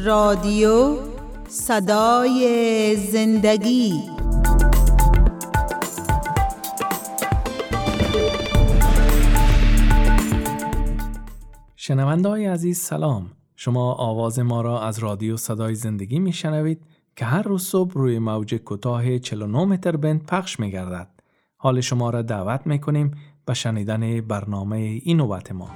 رادیو صدای زندگی. شنونده‌های عزیز سلام. شما آواز ما را از رادیو صدای زندگی میشنوید که هر روز صبح روی موج کوتاه 49 متر بند پخش می‌گردد. حال شما را دعوت می‌کنیم به شنیدن برنامه این نوبت ما.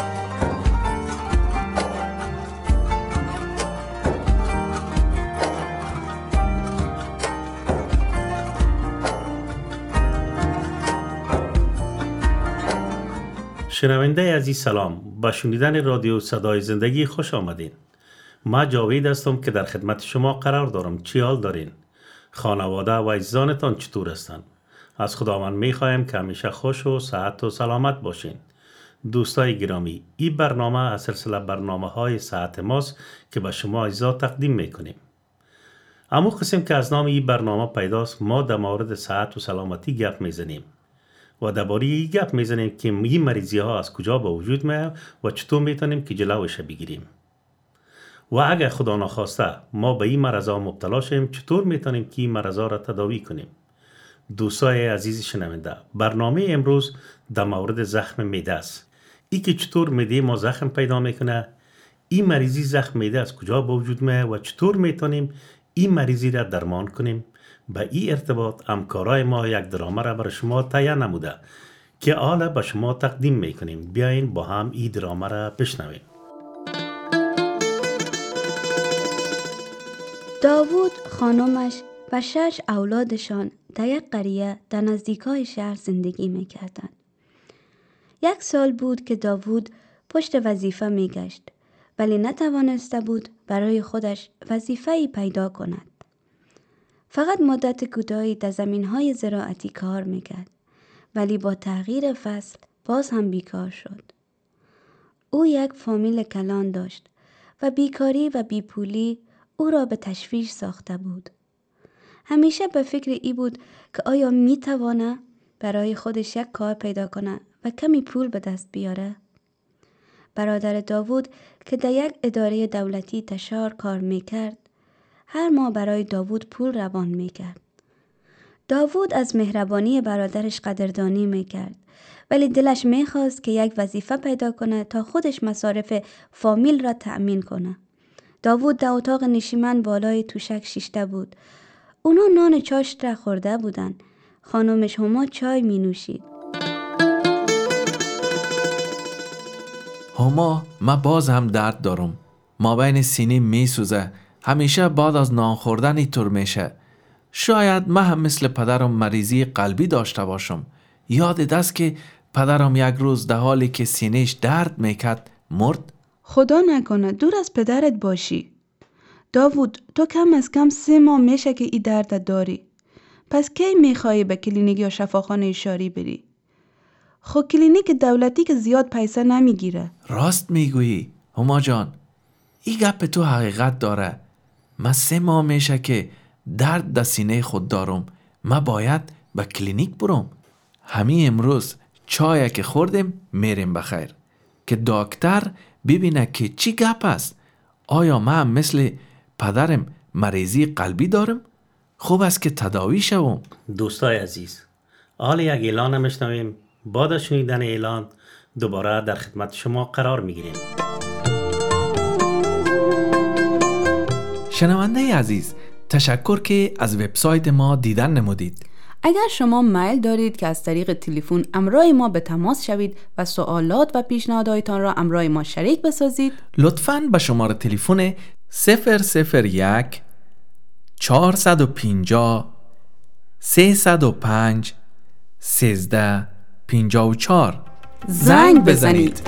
شنونده عزیز سلام، با شنیدن رادیو صدای زندگی خوش آمدین. ما جاوید هستم که در خدمت شما قرار دارم. چی حال دارین؟ خانواده و عزیزانتان چطور هستند؟ از خداوند میخوایم که همیشه خوش و صحت و سلامت باشین. دوستای گرامی، این برنامه از سلسله برنامه‌های صحت ماست که به شما عزیزان تقدیم میکنیم. اما قسم که از نام این برنامه پیداست، ما در مورد صحت و سلامتی گپ میزنیم و درباره این گپ میزنیم که این مریضی ها از کجا به وجود میاد و چطور میتونیم که جلوش بگیریم. و اگر خدا نخواسته ما به این مرض ها مبتلا شیم، چطور میتونیم که این مرض ها را تداوی کنیم. دوستای عزیز شنونده، برنامه امروز در مورد زخم معده است. این که چطور معده ما زخم پیدا میکنه، این مریضی زخم معده از کجا به وجود میاد و چطور میتونیم این مریضی را درمان کنیم. به این ارتباط همکارای ما یک درامه را برای شما تهیه نموده که حالا به شما تقدیم میکنیم. بیاین با هم این درامه را بشنویم. داوود، خانمش و 6 اولادشان در یک قریه در نزدیکای شهر زندگی میکردند. 1 سال بود که داوود پشت وظیفه میگشت، ولی نتوانسته بود برای خودش وظیفه‌ای پیدا کند. فقط مدت کوتاهی در زمین‌های زراعتی کار میکرد، ولی با تغییر فصل باز هم بیکار شد. او یک فامیل کلان داشت و بیکاری و بیپولی او را به تشویش ساخته بود. همیشه به فکر ای بود که آیا میتوانه برای خودش یک کار پیدا کنه و کمی پول به دست بیاره. برادر داوود که در یک اداره دولتی تشار کار میکرد، هر ماه برای داوود پول روان میکرد. داوود از مهربانی برادرش قدردانی میکرد، ولی دلش میخواست که یک وظیفه پیدا کنه تا خودش مصارف فامیل را تأمین کنه. داوود در اتاق نشیمن بالای توشک شیشته بود. اونا نان چاشت را خورده بودن. خانمش هما چای می نوشید. هما، من باز هم درد دارم. ما بین سینه می سوزه. همیشه بعد از نان خوردن اینطور میشه. شاید من هم مثل پدرم مریضی قلبی داشته باشم. یادت است که پدرم یک روز در حالی که سینهش درد میکرد مرد؟ خدا نکنه دور از پدرت باشی. داوود، تو کم از کم 3 ماه میشه که این درد داری. پس کی میخوایی به کلینیک یا شفاخانه شهری بری؟ خب کلینیک دولتی که زیاد پیسه نمیگیره. راست میگویی هما جان، این گپ تو حقیقت داره. من 3 ماه میشه که درد در سینه خود دارم. من باید به کلینیک برم. همین امروز چای که خوردیم میریم بخیر که دکتر ببینه که چی گپ است. آیا من مثل پدرم مریضی قلبی دارم؟ خوب است که تداوی شوم. دوستای عزیز، حالا یک اعلان میشنویم. بعد از شنیدن اعلان دوباره در خدمت شما قرار میگیریم. شنونده عزیز، تشکر که از وبسایت ما دیدن نمودید. اگر شما میل دارید که از طریق تلفن همراه ما به تماس شوید و سوالات و پیشنهاداتتان را همراه ما شریک بسازید، لطفاً به شماره تلفن 001 450 305 1354 زنگ بزنید.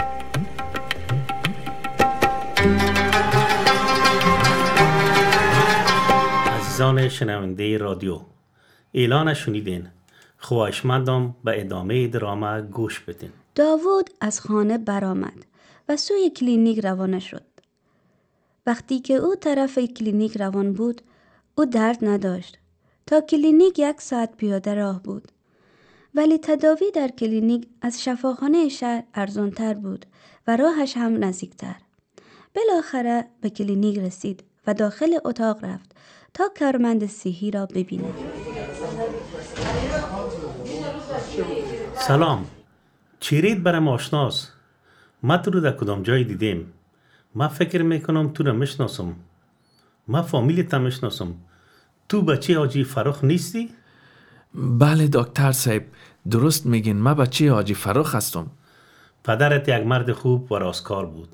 عزیزان شنونده رادیو، اعلان شنیدین. خواهشمندم به ادامه درامه گوش بدین. داوود از خانه برآمد و سوی کلینیک روانه شد. وقتی که او طرف کلینیک روان بود، او درد نداشت. تا کلینیک 1 ساعت پیاده راه بود. ولی تداوی در کلینیک از شفاخانه شهر ارزان‌تر بود و راهش هم نزدیکتر. بالاخره به کلینیک رسید و داخل اتاق رفت تا کارمند صحی را ببیند. سلام، چیرید برام آشناست. ما تو رو در کدام جای دیدیم. ما فکر میکنم تو رو میشناسم. ما فامیلیت میشناسم. تو بچه حاجی فرخ نیستی؟ بله دکتر صاحب، درست میگین، من بچه حاجی فرخ هستم. پدرت یک مرد خوب و راستکار بود.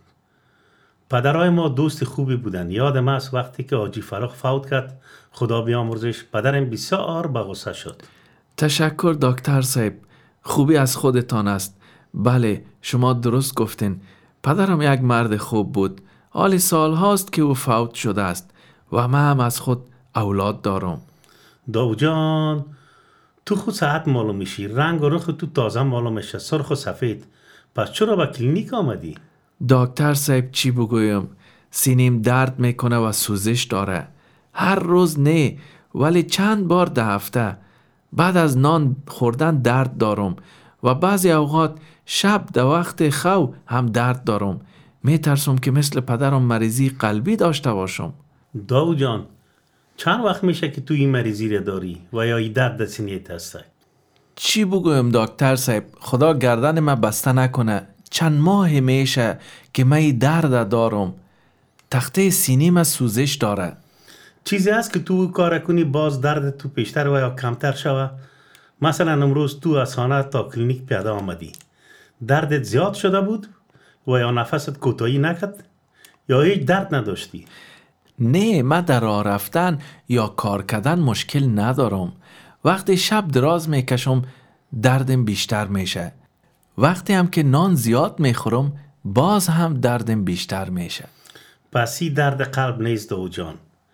پدرای ما دوست خوبی بودن. یادم است وقتی که حاجی فرخ فوت کرد، خدا بیامرزش، پدرم بسیار به غصه شد. تشکر دکتر صاحب، خوبی از خودتان است. بله، شما درست گفتین. پدرم یک مرد خوب بود. حالی سال هاست که او فوت شده است و من هم از خود اولاد دارم. داو جان، تو خود ساعت معلوم میشی، رنگ و رخ تو تازه معلوم میشه، سرخ و سفید. پس چرا به کلینیک آمدی؟ دکتر صاحب چی بگویم؟ سینیم درد میکنه و سوزش داره. هر روز نه، ولی چند بار در هفته. بعد از نان خوردن درد دارم و بعضی اوقات شب در وقت خو هم درد دارم. میترسم که مثل پدرم مریضی قلبی داشته باشم. داو جان، چند وقت میشه که تو این مریضی رو داری و یا این درد سینیت هسته؟ چی بگویم دکتر صاحب؟ خدا گردن من بسته نکنه. چند ماه میشه که من این درد دارم. تخته سینیم سوزش داره. چیزی هست که تو کار کنی باز درد تو بیشتر و یا کمتر شوه؟ مثلا امروز تو از خانه تا کلینیک پیاده آمدی، دردت زیاد شده بود و یا نفست کوتاهی نکرد یا هیچ درد نداشتی؟ نه، من در راه رفتن یا کار کردن مشکل ندارم. وقتی شب دراز میکشم دردم بیشتر میشه. وقتی هم که نان زیاد میخورم باز هم دردم بیشتر میشه. پس این درد قلب نیست داو جان.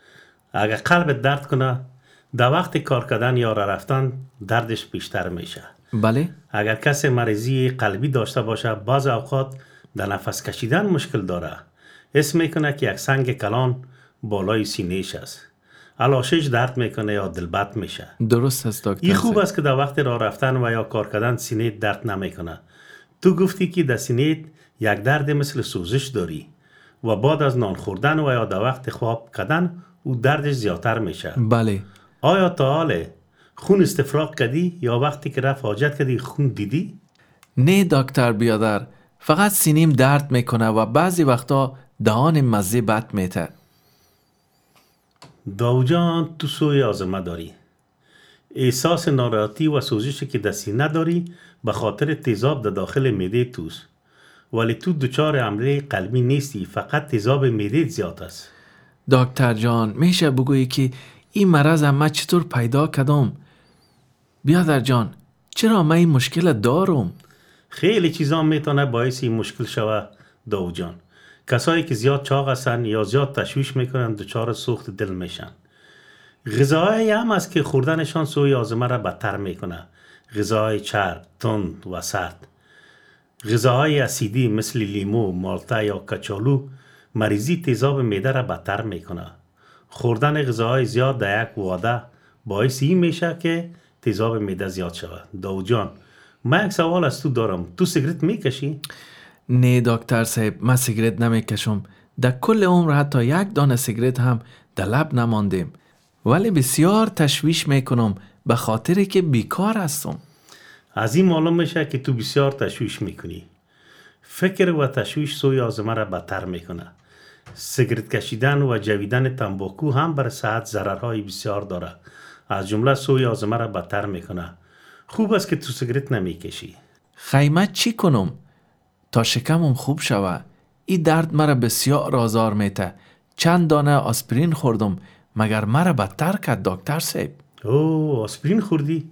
اگر قلبت درد کنه در وقت کار کردن یا راه رفتن دردش بیشتر میشه. بله؟ اگر کسی مریضی قلبی داشته باشه بعض اوقات در نفس کشیدن مشکل داره. حس میکنه که یک سنگ کلان بالای سینه‌اش است. علاشش درد میکنه یا دلبط میشه. درست است دکتر. این خوب است که در وقت راه رفتن و یا کار کردن سینه درد نمیکنه. تو گفتی که در سینه یک درد مثل سوزش داری و بعد از نان خوردن و یا در وقت خواب کردن او دردش زیادتر میشه. بله. آیا تا حال خون استفراغ کردی یا وقتی که رفت حاجت کردی خون دیدی؟ نه دکتر بیادر، فقط سینیم درد میکنه و بعضی وقتا دهان مزه بد میته. داو جان، تو سوی آزمه داری. احساس ناراحتی و سوزشی که در سینه داری به خاطر تیزاب در داخل معده توست. ولی تو دچار حمله قلبی نیستی، فقط تیزاب معده زیاد است. دکتر جان، میشه بگویی که این مرض من چطور پیدا کردم؟ بیادر جان، چرا من این مشکل دارم؟ خیلی چیزا میتونه باعث این مشکل شوه داو جان. کسایی که زیاد چاق هستن یا زیاد تشویش میکنن دچار سوخت دل میشن. غذاهایی هم است که خوردنشان سوی آزمه را بدتر میکنه. غذاهای چرب، تند و سرد. غذاهای اسیدی مثل لیمو، مالتا یا کچالو مریضی تیزاب معده را بدتر میکنه. خوردن غذاهای زیاد در یک وعده باعث این میشه که تیزاب معده زیاد شود. داو جان، من یک سوال از تو دارم. تو سیگرت میکشی؟ نه دکتر صاحب، من سیگرت نمیکشم. در کل عمر حتی یک دانه سیگرت هم در لب نماندیم. ولی بسیار تشویش میکنم به خاطر که بیکار هستم. از این معلوم میشه که تو بسیار تشویش میکنی. فکر و تشویش سوی آزمه را بدتر میکنه. سیگرت کشیدن و جویدن تنباکو هم بر صحت ضررهای بسیار داره. از جمله سوی آزمه را بدتر میکنه. خوب است که تو سیگرت نمیکشی. خیمت چی کنم تا شکمم خوب شوه؟ این درد مرا بسیار آزار میته. چند دانه آسپرین خوردم مگر مرا بدتر کرد دکتر صاحب. اوه، آسپرین خوردی؟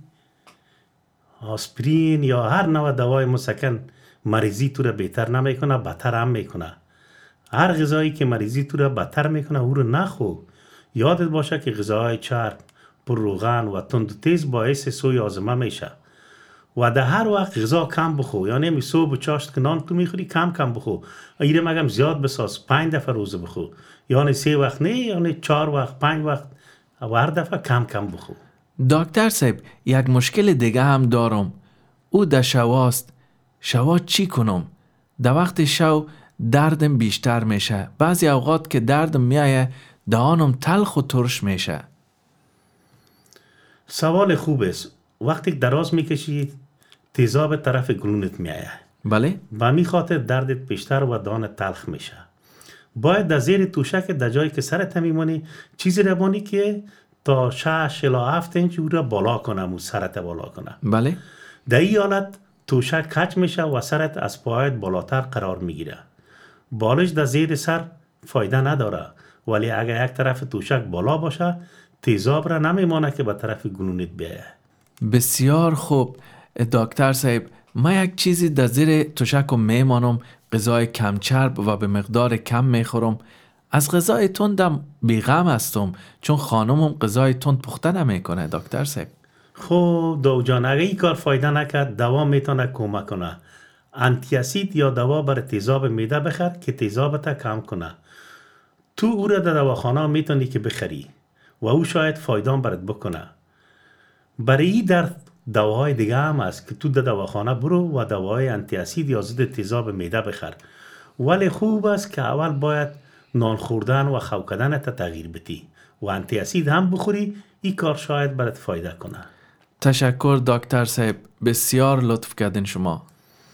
آسپرین یا هر نوع دوای مسکن مریضی تو را بهتر نمیکنه، بدتر هم میکنه. هر غذایی که مریضی تو را بدتر میکنه او رو نخو. یادت باشه که غذاهای چرب، پر روغن و تند و تیز باعث سوی آزمه میشه. و در هر وقت غذا کم بخو. یعنی می صبح و چاشت که نان تو میخوری کم بخو. ایره مگم زیاد بساز، 5 دفعه روزه بخو. یعنی 3 وقت نه، یعنی 4 وقت، 5 وقت و هر دفعه کم بخو. دکتر صاحب، یک مشکل دیگه هم دارم. او در شواست. شوا چی کنم؟ در وقت شو دردم بیشتر میشه. بعضی اوقات که دردم میایه دهانم تلخ و ترش میشه. سوال خوب است. وقتی دراز میکشی تیزاب طرف گلونت میآید. بله؟ و می خاطر دردت بیشتر و دهان تلخ میشه. باید در زیر توشک در جایی که سرت میمونی چیزی روانی که تا 6 الی 7 انچ او را بالا کنه و سرت بالا کنه. بله؟ در این حالت توشک کج میشه و سرت از پایت بالاتر قرار میگیره. بالش در زیر سر فایده نداره، ولی اگر یک طرف توشک بالا باشه تیزاب را نمیمانه که به طرف گلونت بیایه. بسیار خوب دکتر صاحب، ما یک چیزی در زیر تشک میمانم، غذای کم چرب و به مقدار کم میخورم. از غذای تندم بیغم هستم چون خانمم غذای تند پخته نمیکنه دکتر صاحب. خب دو جان، اگه این کار فایده نکرد دوا میتونه کمک کنه. آنتی اسید یا دوا برای تیزاب معده بخر که تیزابت کم کنه. تو او را در دواخانه میتونی که بخری و او شاید فایده برات بکنه. برای این درد دواهای دیگه هم هست که تو در دواخانه برو و دواهای آنتی اسید یا ضد تیزاب معده بخر. ولی خوب است که اول باید نان خوردن و خو کردنت تغییر بدی و آنتی اسید هم بخوری. این کار شاید برات فایده کنه. تشکر دکتر صاحب، بسیار لطف کردین شما.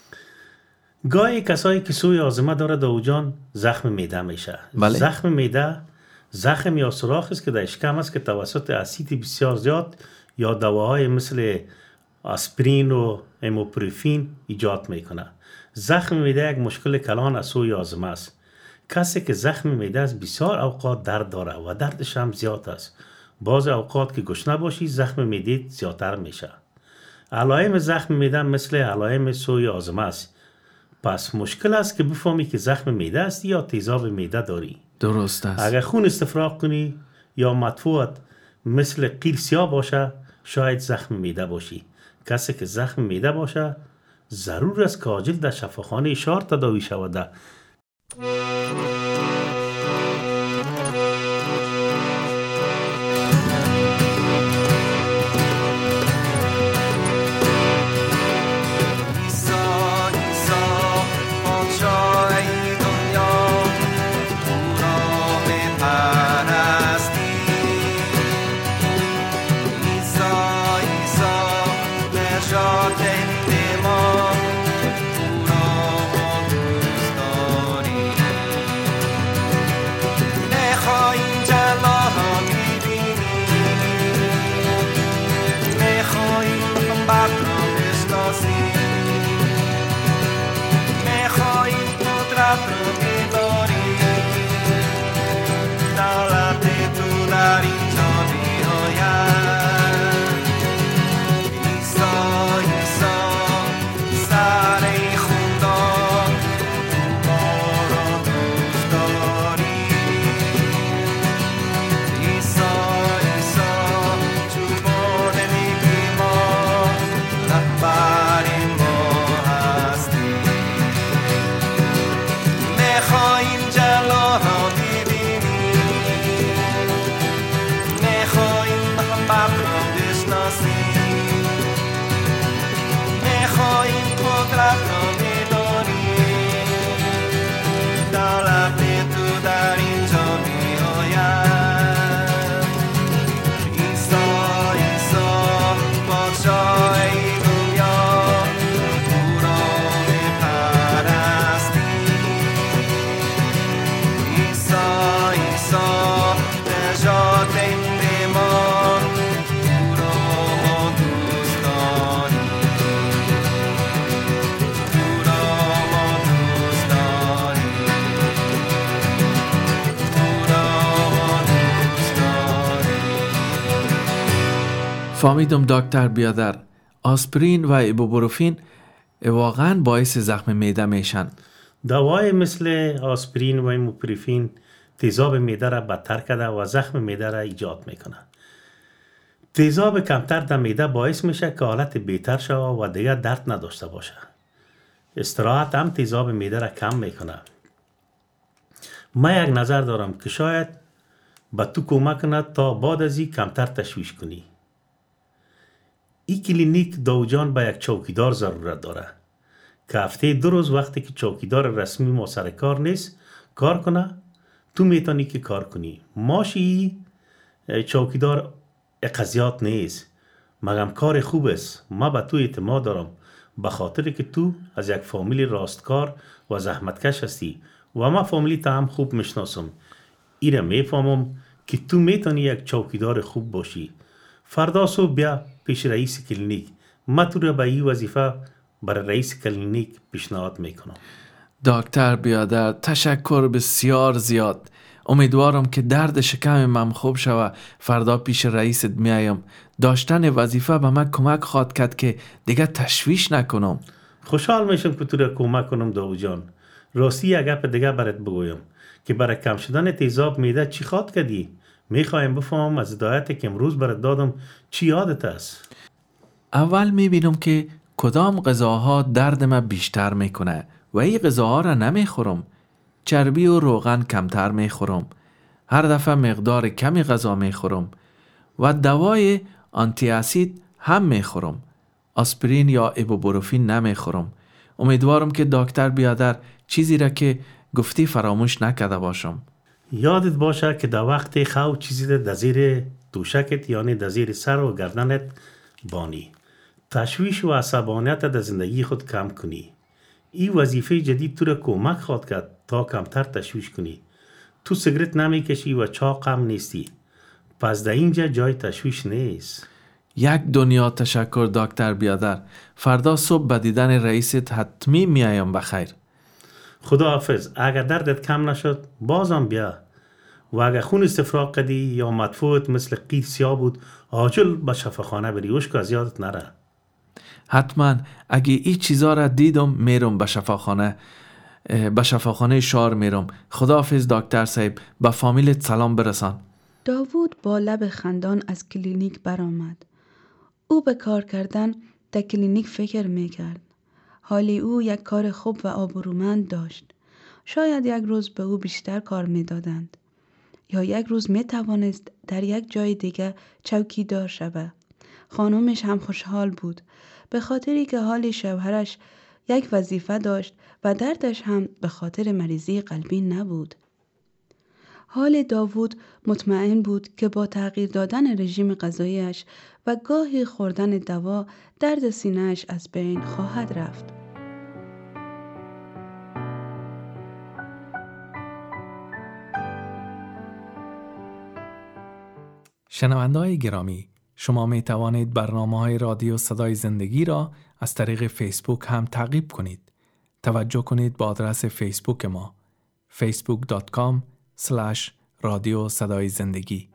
گاهی کسایی که سوی آزمه داره دو جان زخم معده میشه. بله. زخم معده زخم یا سوراخ است که در اشکم است که توسط اسید بسیار زیاد یا دواهای مثل آسپرین و ایموپروفین ایجاد میکنه. زخم معده یک مشکل کلان از سوی آزمه است. کسی که زخم معده است بسیار اوقات درد داره و دردش هم زیاد است. بعض اوقات که گشنه باشی زخم معده زیادتر میشه. علائم زخم معده مثل علائم سوی آزمه است. پس مشکل است که بفهمی که زخم معده است یا تیزاب معده داری. درست است. اگر خون استفراغ کنی یا مدفوعت مثل قیر سیاه باشه شاید زخم معده باشی. کسی که زخم معده باشه ضرور است که عاجل در شفاخانه شهر تداوی شود. فهمیدم دکتر بیادر، آسپرین و ایبوپروفین واقعا باعث زخم معده میشن. دوای مثل آسپرین و ایبوپروفین تیزاب معده را بدتر کرده و زخم معده را ایجاد میکنه. تیزاب کمتر در معده باعث میشه که حالت بهتر شود و دیگر درد نداشته باشه. استراحت هم تیزاب معده را کم میکنه. من یک نظر دارم که شاید به تو کمک کنه تا بعد از این کمتر تشویش کنی. این کلینیک دو جان به یک چوکیدار ضرورت داره که هفته 2 روز وقتی که چوکیدار رسمی ما سر کار نیست کار کنه. تو میتونی که کار کنی. ماشی چوکیدار قضیات نیست، مگم کار خوب است. ما به تو اعتماد دارم به خاطر که تو از یک فامیل راستکار و زحمتکش هستی و ما فامیلی تا هم خوب میشناسم. ایره میفهمم که تو میتونی یک چوکیدار خوب باشی. فردا صبح بیا پیش رئیس کلینیک. ما تو را به این وظیفه برای رئیس کلینیک پیشنهاد میکنم. دکتر بیادر، تشکر بسیار زیاد. امیدوارم که درد شکم من خوب شوه. فردا پیش رئیست میایم. داشتن وظیفه به من کمک خواهد کرد که دیگه تشویش نکنم. خوشحال میشم که تو را کمک کنم داوود جان. راستی یک گپ دیگه برات بگویم که برای کم شدن تیزاب معده چی خواد کردی؟ میخوایم بفهمم از هدایتی که امروز برات دادم چی یادت است؟ اول میبینم که کدام غذاها درد من بیشتر میکنه و این غذاها را نمیخورم. چربی و روغن کمتر میخورم. هر دفعه مقدار کمی غذا میخورم و دوای آنتی اسید هم میخورم. آسپرین یا ایبوپروفین نمیخورم. امیدوارم که دکتر بیادر چیزی را که گفتی فراموش نکرده باشم. یادت باشه که در وقت خواب چیزی در زیر دوشکت یعنی در زیر سر و گردنت بانی. تشویش و عصبانیت در زندگی خود کم کنی. این وظیفه جدید تو را کمک خواهد کرد تا کمتر تشویش کنی. تو سیگرت نمیکشی و چاق هم نیستی. پس در اینجا جای تشویش نیست. یک دنیا تشکر دکتر بیادر. فردا صبح به دیدن رئیست حتمی میایم. بخیر. خدا حافظ. اگر دردت کم نشد بازم بیا و اگر خون استفراغ کردی یا مدفوعت مثل قیر سیاه بود عاجل به شفاخانه بری. اشک از یادت نره. حتما اگه این چیزا را دیدم میرم به شفاخانه شهر میرم. خداحافظ دکتر صاحب. به فامیلت سلام برسان. داوود با لب خندان از کلینیک برآمد. او به کار کردن در کلینیک فکر میکرد. حالی او یک کار خوب و آبرومند داشت. شاید یک روز به او بیشتر کار میدادند یا یک روز میتوانست در یک جای دیگه چوکیدار شود. خانمش هم خوشحال بود به خاطری که حال شوهرش یک وظیفه داشت و دردش هم به خاطر مریضی قلبی نبود. حال داوود مطمئن بود که با تغییر دادن رژیم غذاییش و گاهی خوردن دوا درد سینه‌اش از بین خواهد رفت. شنونده‌های گرامی، شما می توانید برنامه‌های رادیو صدای زندگی را از طریق فیسبوک هم تعقیب کنید. توجه کنید به آدرس فیسبوک ما facebook.com/رادیو صدای زندگی.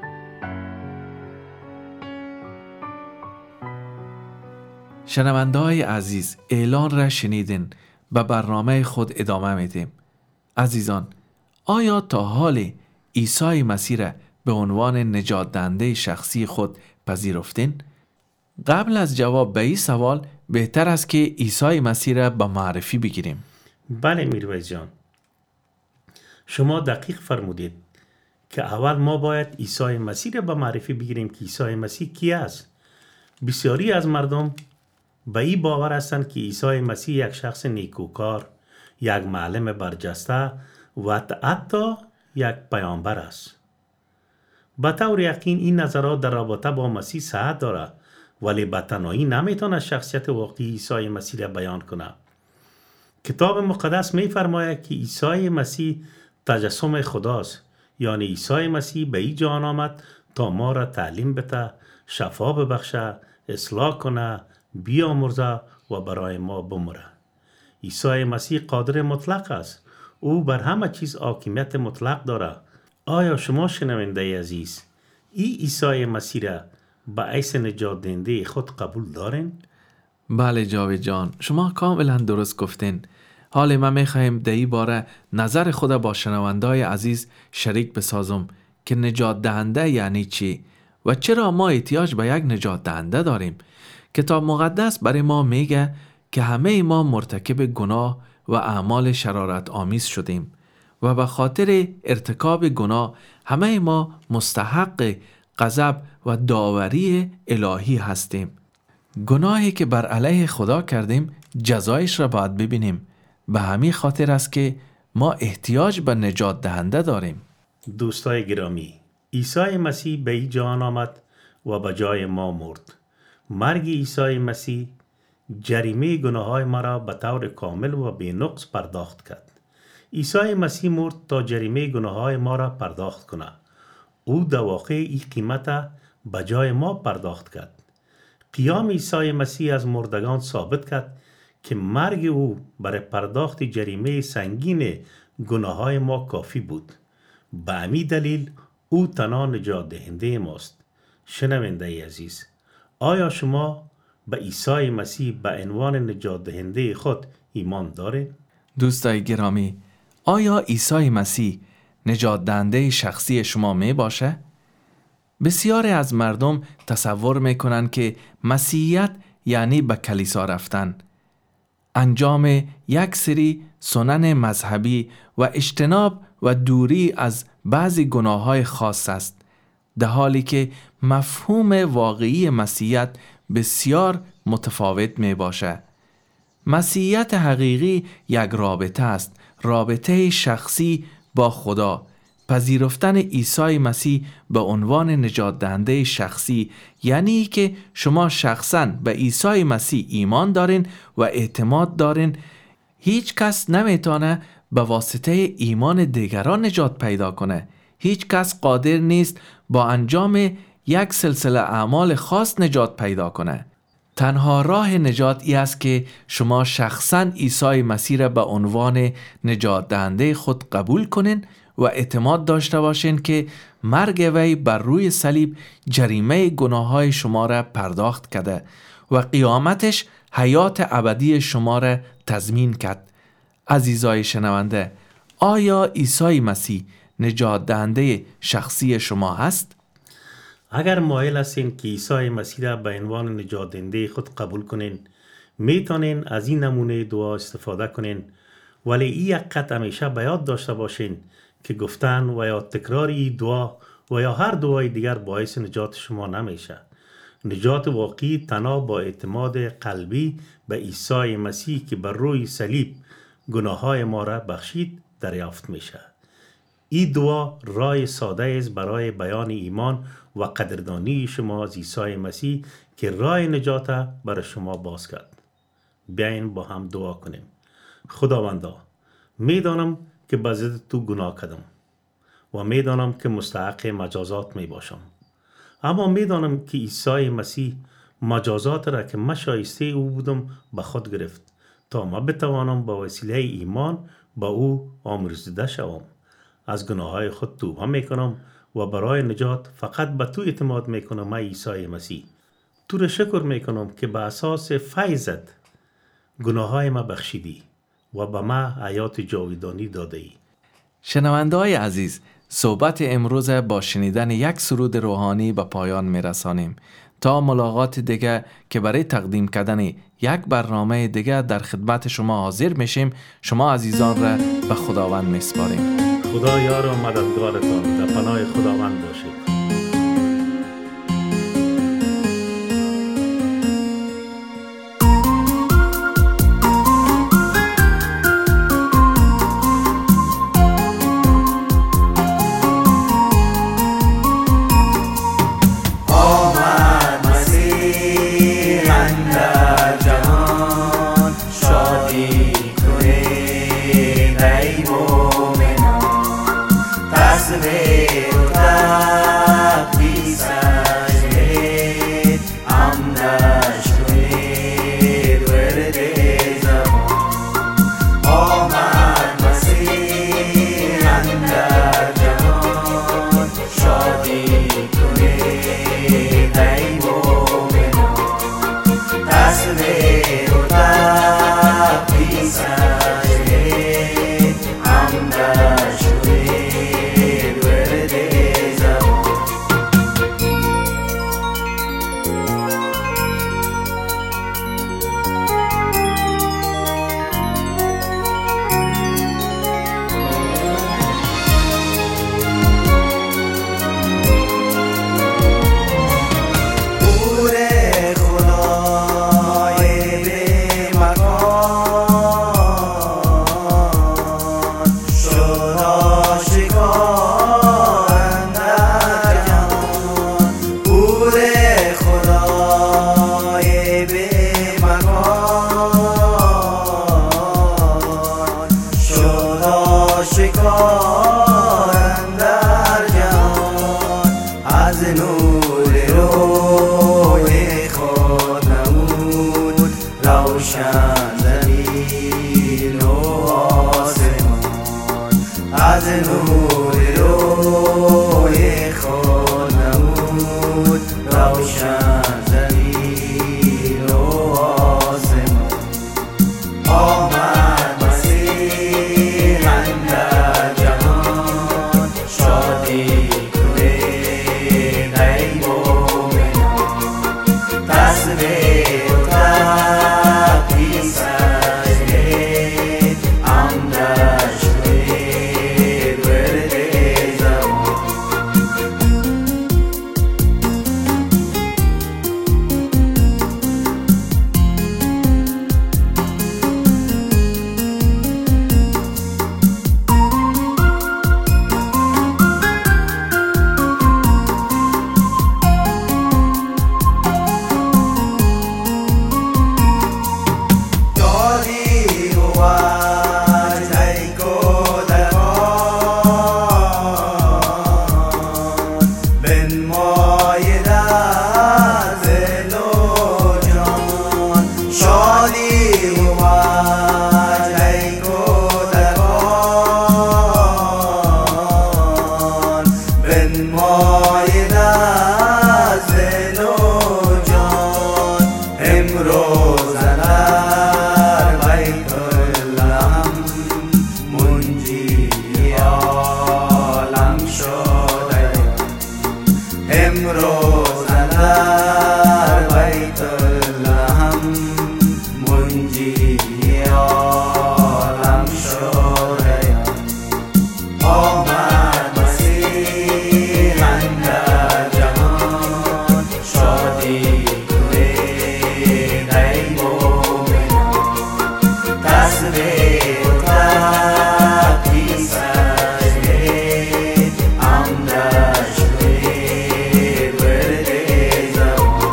شنونده‌های عزیز، اعلان را شنیدین. به برنامه خود ادامه میدیم. عزیزان، آیا تا حال عیسی مسیح را به عنوان نجات دهنده شخصی خود پذیرفتین؟ قبل از جواب به این سوال بهتر است که عیسی مسیح را به معرفی بگیریم. بله میرویس جان، شما دقیق فرمودید که اول ما باید عیسی مسیح را به معرفی بگیریم که عیسی مسیح کی است. بسیاری از مردم به این باور هستند که عیسی مسیح یک شخص نیکوکار، یک معلم برجسته و حتی یک پیامبر است. به طور یقین این نظرات در رابطه با مسیح صحت داره، ولی به تنهایی نمیتونه شخصیت واقعی عیسی مسیح را بیان کنه. کتاب مقدس میفرماید که عیسی مسیح تجسم خداست، یعنی عیسی مسیح به این جهان آمد تا ما را تعلیم بده، شفا ببخشه، اصلاح کنه، بیامرزه و برای ما بمره. عیسی مسیح قادر مطلق است. او بر همه چیز حاکمیت مطلق داره. آیا شما شنونده عزیز این عیسی مسیح را به حیث نجات دهنده خود قبول دارین؟ بله جاوید جان، شما کاملا درست گفتین. حال ما میخوایم در این باره نظر خود با شنونده‌های عزیز شریک بسازم که نجات دهنده یعنی چی و چرا ما احتیاج به یک نجات دهنده داریم. کتاب مقدس برای ما میگه که همه ما مرتکب گناه و اعمال شرارت آمیز شدیم و به خاطر ارتکاب گناه همه ما مستحق غضب و داوری الهی هستیم. گناهی که بر علیه خدا کردیم جزایش را باید ببینیم. به همین خاطر است که ما احتیاج به نجات دهنده داریم. دوستای گرامی، عیسی مسیح به این جهان آمد و به جای ما مرد. مرگ عیسی مسیح جریمه گناههای ما را به طور کامل و بی نقص پرداخت کرد. عیسی مسیح مرد تا جریمه گناههای ما را پرداخت کنه. او در واقع این قیمت به جای ما پرداخت کرد. قیام عیسی مسیح از مردگان ثابت کرد که مرگ او برای پرداخت جریمه سنگین گناههای ما کافی بود. به همین دلیل او تنها نجات دهنده ماست. شنونده عزیز، آیا شما به عیسی مسیح به عنوان نجات دهنده خود ایمان دارید؟ دوستای گرامی، آیا عیسی مسیح نجات دهنده شخصی شما می باشه؟ بسیاری از مردم تصور می کنند که مسیحیت یعنی به کلیسا رفتن، انجام یک سری سنن مذهبی و اجتناب و دوری از بعضی گناههای خاص است، در حالی که مفهوم واقعی مسیحیت بسیار متفاوت می باشه. مسیحیت حقیقی یک رابطه است، رابطه شخصی با خدا. پذیرفتن عیسی مسیح به عنوان نجات دهنده شخصی یعنی که شما شخصاً به عیسی مسیح ایمان دارین و اعتماد دارین. هیچ کس نمیتونه به واسطه ایمان دیگران نجات پیدا کنه. هیچ کس قادر نیست با انجام یک سلسله اعمال خاص نجات پیدا کنه. تنها راه نجات ای است که شما شخصاً عیسی مسیح را به عنوان نجات دهنده خود قبول کنین و اعتماد داشته باشین که مرگ وی بر روی صلیب جریمه گناههای شما را پرداخت کرده و قیامتش حیات ابدی شما را تضمین کرد. عزیزای شنونده، آیا عیسی مسیح نجات دهنده شخصی شما هست؟ اگر مایل هستین که عیسی مسیح را به عنوان نجات دهنده خود قبول کنین، میتونین از این نمونه دعا استفاده کنین، ولی این یک قطع همیشه به یاد داشته باشین که گفتن و یا تکرار این دعا و یا هر دعای دیگر باعث نجات شما نمیشه. نجات واقعی تنها با اعتماد قلبی به عیسی مسیح که بر روی صلیب گناههای ما را بخشید دریافت میشه. این دعا راه ساده است برای بیان ایمان و قدردانی شما از عیسی مسیح که راه نجات برای شما باز کرد. بیاین با هم دعا کنیم. خداوندا، میدانم که به ضد تو گناه کردم و میدانم که مستحق مجازات می باشم، اما میدانم که عیسی مسیح مجازات را که من شایسته او بودم به خود گرفت تا من بتوانم با وسیله ایمان با او آمرزیده شوم. از گناههای خود توبه میکنم و برای نجات فقط به تو اعتماد میکنم. عیسی مسیح، تو را شکر میکنم که به اساس فیضت گناههای ما بخشیدی و به ما حیات جاودانی داده ای. شنونده های عزیز، صحبت امروز با شنیدن یک سرود روحانی به پایان میرسانیم. تا ملاقات دیگه که برای تقدیم کردن یک برنامه دیگه در خدمت شما حاضر میشیم، شما عزیزان را به خداوند میسپاریم. خدا یار و مددگارتان در پناه خداوند باشید. تصویر روشن زمین و آسمان از نور روی خود نمود روشن زمین و آسمان آمد مسیح اندر جهان شادی کنید ای مومنان تصویر و تقدیس کنید عمدش کنید ورد زمان دادی و وجهی کودکان بنماید از دل و جان شادی و وجهی کودکان بنماید از دل و جان امروز در بیت لحم منجی عالم شده امروز در بیت لحم منجی عالم شده آمد مسیح اندر جهان شادی کنید ای مومنان تصویر و تقدیس کنید عمدش کنید ورد زمان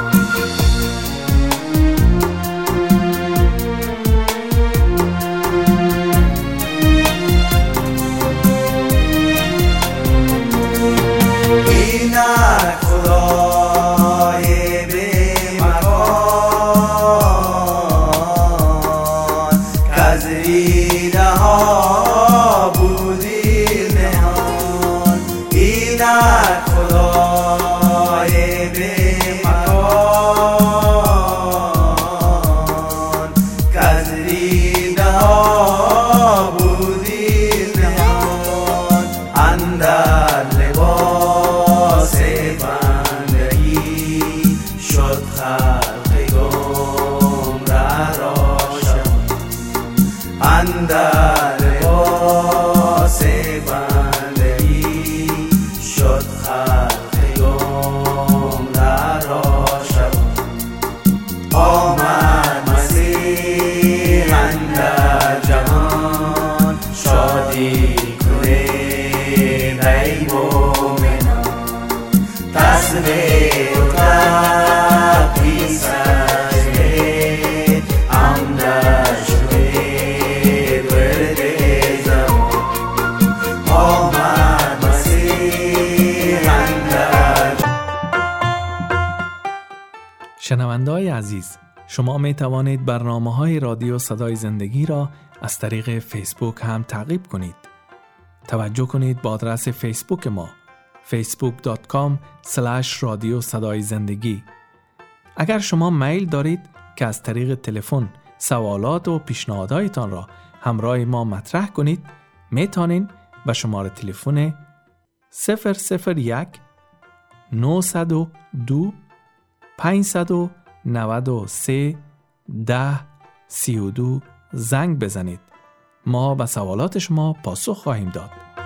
اینک خدای بی مکان کز ریده ها بودی نهان اینک خدای بی مکان کز ریده ها بودی نهان اندر لباس بندگی شد خلق گمره را شوان اندر لباس بندگی شد خلق گمره را شوان آمد مسیح اندر جهان شادی کنید ای مومنان تصویر و تقدیس کنید عمدش کنید ورد زمان آمد مسیح اندر شنونده‌های عزیز، شما می توانید برنامه‌های رادیو صدای زندگی را از طریق فیسبوک هم تعقیب کنید. توجه کنید با آدرس فیسبوک ما facebook.com/رادیو صدای زندگی. اگر شما میل دارید که از طریق تلفن سوالات و پیشنهاداتتان را همراه ما مطرح کنید، می توانید به شماره تلفن 001 902 593 1032 زنگ بزنید. ما به سوالات شما پاسخ خواهیم داد.